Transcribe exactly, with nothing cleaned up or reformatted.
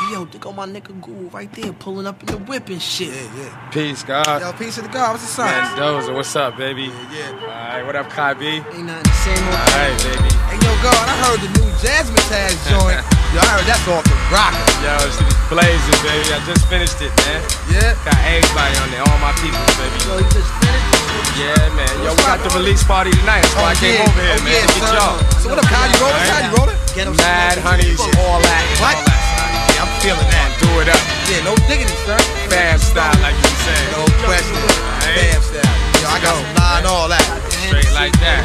Yo, there go my nigga Ghoul right there, pulling up in the whip and shit. Yeah, yeah. Peace, God. Yo, peace to the God. What's the sign? Mendoza, what's up, baby? Yeah, yeah. Alright, what up, Kai B? Ain't nothing the same old Alright, baby. Hey, yo, God, I heard the new Jasmine Taz joint. Yo, I heard that's off the rocker. Yo, shit is blazing, baby. I just finished it, man. Yeah? Got everybody on there, all my people, baby. Yo, you just finished? Yeah, man. Yo, we got the release party tonight. That's why I came yeah. over here, oh, man. Yeah, To get y'all. So what up, Kyle? You rolling? Kyle, you rolling? Get 'em Mad some honeys, all that. What? All that, son. Yeah, I'm feeling that. Do it up. Yeah, no diggity, sir. Fab style, like you said. No question. Hey. Bam style. Yo, I got some line, all that. Straight like that.